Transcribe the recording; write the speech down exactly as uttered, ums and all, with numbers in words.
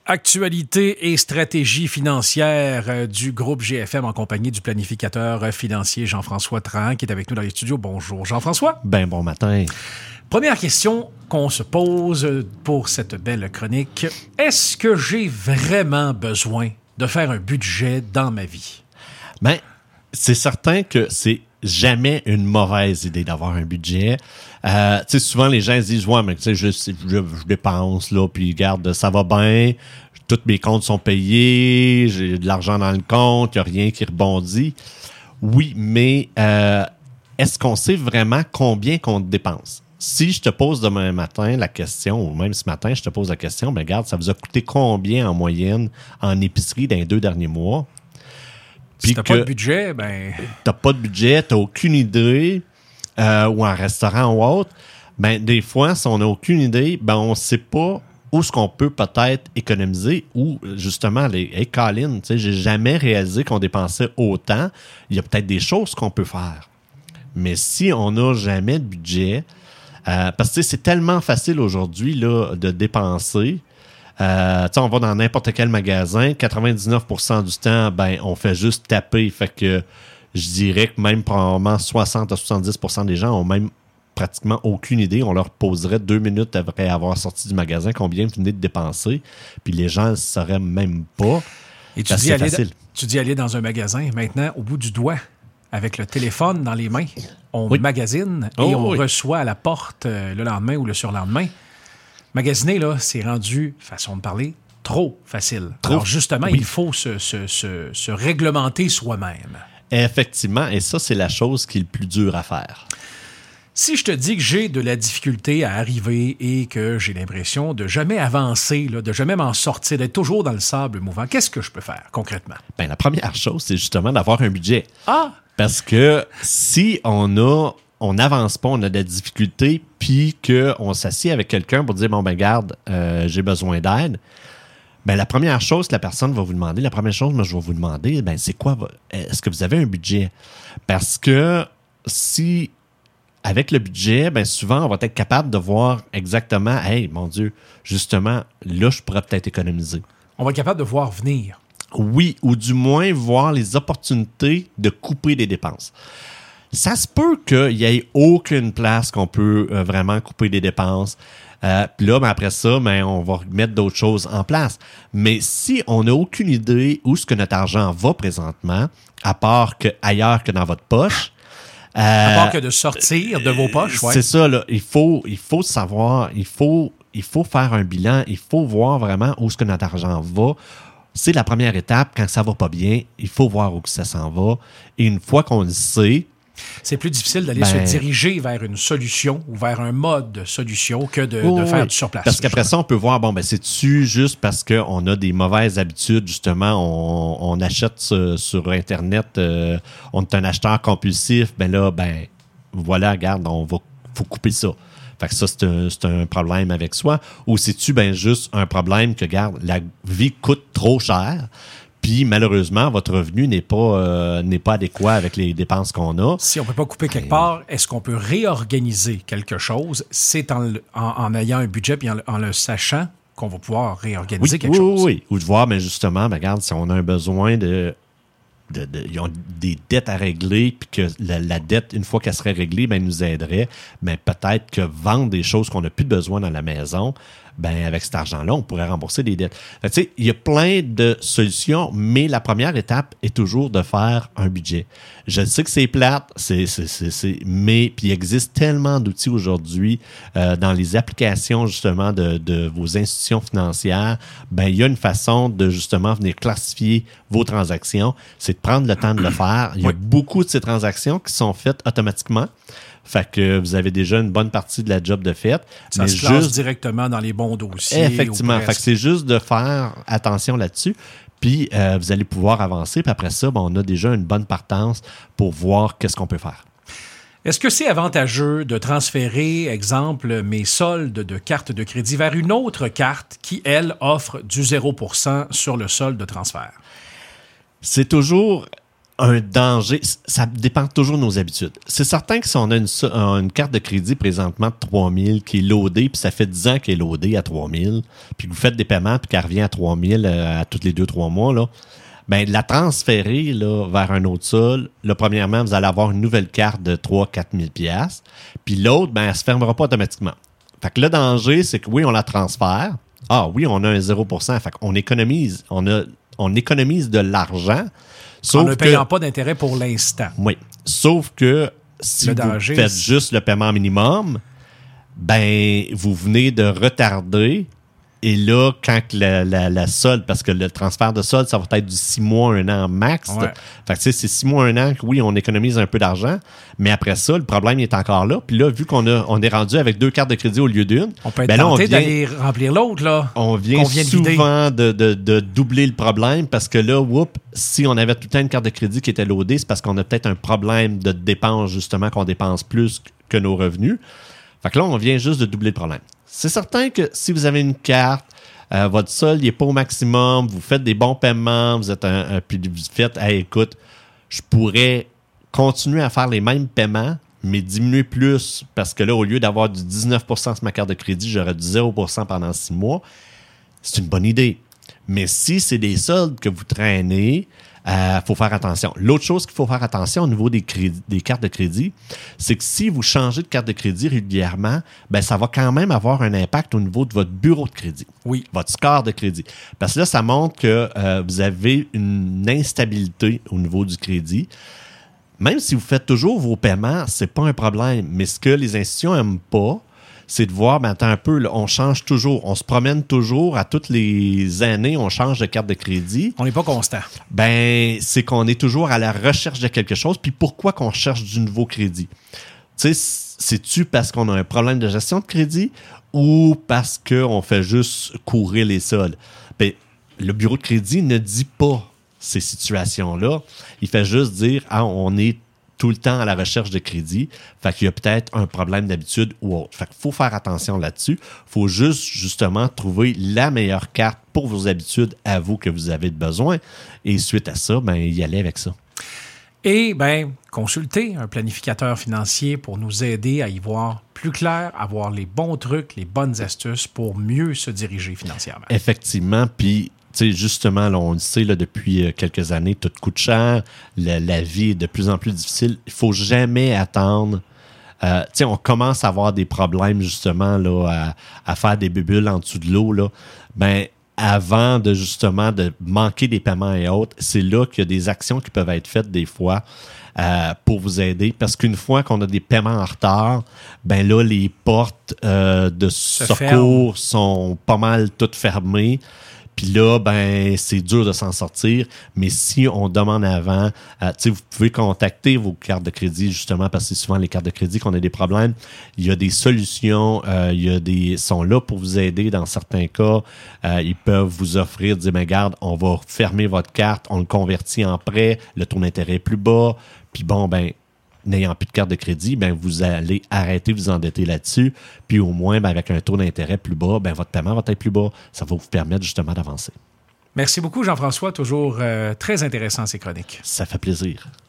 Actualité et stratégie financière du groupe G F M en compagnie du planificateur financier Jean-François Trahan qui est avec nous dans les studios. Bonjour Jean-François. Ben bon matin. Première question qu'on se pose pour cette belle chronique. Est-ce que j'ai vraiment besoin de faire un budget dans ma vie? Ben, c'est certain que c'est jamais une mauvaise idée d'avoir un budget. Euh, tu sais, souvent les gens se disent « Ouais, mais tu sais, je, je, je dépense, là, puis regarde, ça va bien, tous mes comptes sont payés, j'ai de l'argent dans le compte, il n'y a rien qui rebondit. » Oui, mais euh, est-ce qu'on sait vraiment combien qu'on dépense? Si je te pose demain matin la question, ou même ce matin, je te pose la question, ben regarde, ça vous a coûté combien en moyenne en épicerie dans les deux derniers mois? Si t'as pas de budget, ben... T'as pas de budget, t'as aucune idée, euh, ou en restaurant ou autre, ben des fois, si on n'a aucune idée, ben on sait pas où est-ce qu'on peut peut-être économiser, ou justement, les hey, Colin, tu sais, j'ai jamais réalisé qu'on dépensait autant. Il y a peut-être des choses qu'on peut faire. Mais si on n'a jamais de budget, euh, parce que c'est tellement facile aujourd'hui là, de dépenser. Euh, on va dans n'importe quel magasin, quatre-vingt-dix-neuf pour cent du temps, ben on fait juste taper. Fait que je dirais que même probablement soixante à soixante-dix pour cent des gens ont même pratiquement aucune idée. On leur poserait deux minutes après avoir sorti du magasin combien vous venez de dépenser. Puis les gens ne le sauraient même pas. Et tu dis, aller, tu dis aller dans un magasin, maintenant, au bout du doigt, avec le téléphone dans les mains, on oui. magasine et oh, on oui. reçoit à la porte euh, le lendemain ou le surlendemain. Magasiner, là, c'est rendu, façon de parler, trop facile. Trop. Alors justement, oui. il faut se, se, se, se réglementer soi-même. Effectivement, et ça, c'est la chose qui est le plus dur à faire. Si je te dis que j'ai de la difficulté à arriver et que j'ai l'impression de jamais avancer, là, de jamais m'en sortir, d'être toujours dans le sable mouvant, qu'est-ce que je peux faire concrètement? Bien, la première chose, c'est justement d'avoir un budget. Ah! Parce que si on a... on n'avance pas, on a de la difficulté, puis qu'on s'assied avec quelqu'un pour dire, bon, ben garde, euh, j'ai besoin d'aide, ben la première chose que la personne va vous demander, la première chose que je vais vous demander, ben c'est quoi, est-ce que vous avez un budget? Parce que si, avec le budget, ben souvent, on va être capable de voir exactement, hey, mon Dieu, justement, là, je pourrais peut-être économiser. On va être capable de voir venir. Oui, ou du moins voir les opportunités de couper des dépenses. Ça se peut qu'il n'y ait aucune place qu'on peut euh, vraiment couper des dépenses. Euh, Puis là, ben après ça, ben, on va mettre d'autres choses en place. Mais si on n'a aucune idée où est-ce que notre argent va présentement, à part que ailleurs que dans votre poche... Euh, à part que de sortir de vos poches, ouais. C'est ça, là. Il faut, il faut savoir, il faut, il faut faire un bilan, il faut voir vraiment où est-ce que notre argent va. C'est la première étape. Quand ça va pas bien, il faut voir où que ça s'en va. Et une fois qu'on le sait... C'est plus difficile d'aller ben, se diriger vers une solution ou vers un mode de solution que de, oh, de faire oui. du surplace. Parce qu'après ça, on peut voir, bon, ben c'est-tu juste parce qu'on a des mauvaises habitudes, justement, on, on achète sur, sur Internet, euh, on est un acheteur compulsif, ben là, ben voilà, regarde, on va faut couper ça. Fait que ça, c'est un, c'est un problème avec soi. Ou c'est-tu ben juste un problème que, regarde, la vie coûte trop cher, puis malheureusement, votre revenu n'est pas, euh, n'est pas adéquat avec les dépenses qu'on a. Si on ne peut pas couper quelque part, est-ce qu'on peut réorganiser quelque chose? C'est en, en, en ayant un budget et en, en le sachant qu'on va pouvoir réorganiser oui, quelque oui, chose. Oui, oui. Ou de voir, mais justement, ben, regarde, si on a un besoin de... De, de, ils ont des dettes à régler, puis que la, la dette, une fois qu'elle serait réglée, ben, nous aiderait. Ben, peut-être que vendre des choses qu'on n'a plus besoin dans la maison, ben, avec cet argent-là, on pourrait rembourser des dettes. Fait, tu sais, il y a plein de solutions, mais la première étape est toujours de faire un budget. Je sais que c'est plate, c'est, c'est, c'est, c'est, mais puis il existe tellement d'outils aujourd'hui euh, dans les applications, justement, de, de vos institutions financières. Ben, il y a une façon de, justement, venir classifier vos transactions. C'est de prendre le temps de le faire. Il y a oui. beaucoup de ces transactions qui sont faites automatiquement. Fait que vous avez déjà une bonne partie de la job de fait. Ça mais se classe juste... directement dans les bons dossiers. Effectivement. Fait que c'est juste de faire attention là-dessus. Puis euh, vous allez pouvoir avancer. Puis après ça, ben, on a déjà une bonne partance pour voir qu'est-ce qu'on peut faire. Est-ce que c'est avantageux de transférer, exemple, mes soldes de carte de crédit vers une autre carte qui, elle, offre du zéro pour cent sur le solde de transfert? C'est toujours un danger, ça dépend toujours de nos habitudes. C'est certain que si on a une, une carte de crédit présentement de trois mille qui est loadée, puis ça fait dix ans qu'elle est loadée à trois mille, puis que vous faites des paiements, puis qu'elle revient à trois mille à tous les deux trois mois, là, ben la transférer là, vers un autre sol, là, premièrement, vous allez avoir une nouvelle carte de trois à quatre mille dollars, puis l'autre, ben, elle ne se fermera pas automatiquement. Fait que le danger, c'est que oui, on la transfère. Ah oui, on a un zéro pour cent, fait qu'on économise, on, a, on économise de l'argent. Sauf en ne payant que, pas d'intérêt pour l'instant. Oui. Sauf que si le vous danger, faites c'est... juste le paiement minimum, ben vous venez de retarder. Et là, quand la, la, la solde, parce que le transfert de solde, ça va être du six mois, un an max. Ouais. Fait que tu sais, c'est six mois, un an que oui, on économise un peu d'argent. Mais après ça, le problème est encore là. Puis là, vu qu'on a, on est rendu avec deux cartes de crédit au lieu d'une. On peut être ben là, tenté on vient, d'aller remplir l'autre, là. On vient, vient souvent de, de, de doubler le problème parce que là, whoop, si on avait tout le temps une carte de crédit qui était loadée, c'est parce qu'on a peut-être un problème de dépense, justement, qu'on dépense plus que nos revenus. Fait que là, on vient juste de doubler le problème. C'est certain que si vous avez une carte, Euh, votre solde n'est pas au maximum, vous faites des bons paiements, vous êtes un, un puis vous faites, hey, écoute, je pourrais continuer à faire les mêmes paiements, mais diminuer plus, parce que là, au lieu d'avoir du dix-neuf pour cent sur ma carte de crédit, j'aurais du zéro pour cent pendant six mois. C'est une bonne idée. Mais si c'est des soldes que vous traînez, il euh, faut faire attention. L'autre chose qu'il faut faire attention au niveau des, crédits, des cartes de crédit, c'est que si vous changez de carte de crédit régulièrement, ben ça va quand même avoir un impact au niveau de votre bureau de crédit. Oui. Votre score de crédit. Parce que là, ça montre que euh, vous avez une instabilité au niveau du crédit. Même si vous faites toujours vos paiements, c'est pas un problème. Mais ce que les institutions n'aiment pas, c'est de voir, ben, attends un peu, là, on change toujours. On se promène toujours. À toutes les années, on change de carte de crédit. On n'est pas constant. Ben, c'est qu'on est toujours à la recherche de quelque chose. Puis pourquoi qu'on cherche du nouveau crédit? Tu sais, c'est-tu parce qu'on a un problème de gestion de crédit ou parce qu'on fait juste courir les soldes? Ben, le bureau de crédit ne dit pas ces situations-là. Il fait juste dire, ah, on est tout le temps à la recherche de crédit. Fait qu'il y a peut-être un problème d'habitude ou autre. Fait qu'il faut faire attention là-dessus. Il faut juste, justement, trouver la meilleure carte pour vos habitudes à vous que vous avez besoin. Et suite à ça, ben, y aller avec ça. Et, ben, consulter un planificateur financier pour nous aider à y voir plus clair, à voir les bons trucs, les bonnes astuces pour mieux se diriger financièrement. Effectivement, puis tu sais, justement, là, on le sait là, depuis quelques années, tout coûte cher, la, la vie est de plus en plus difficile. Il ne faut jamais attendre. Euh, tu sais, on commence à avoir des problèmes, justement, là, à, à faire des bulles en dessous de l'eau. Là. Ben, avant de, justement, de manquer des paiements et autres, c'est là qu'il y a des actions qui peuvent être faites des fois euh, pour vous aider. Parce qu'une fois qu'on a des paiements en retard, ben là, les portes euh, de Se secours ferme. sont pas mal toutes fermées. Puis là, ben, c'est dur de s'en sortir. Mais si on demande avant, euh, tu sais, vous pouvez contacter vos cartes de crédit, justement, parce que c'est souvent les cartes de crédit qu'on a des problèmes. Il y a des solutions, euh, il y a des, sont là pour vous aider dans certains cas. Euh, ils peuvent vous offrir, dire, ben, garde, on va fermer votre carte, on le convertit en prêt, le taux d'intérêt est plus bas. Puis bon, ben, n'ayant plus de carte de crédit, ben vous allez arrêter de vous endetter là-dessus. Puis au moins, ben, avec un taux d'intérêt plus bas, ben votre paiement va être plus bas. Ça va vous permettre justement d'avancer. Merci beaucoup, Jean-François. Toujours euh, très intéressant ces chroniques. Ça fait plaisir.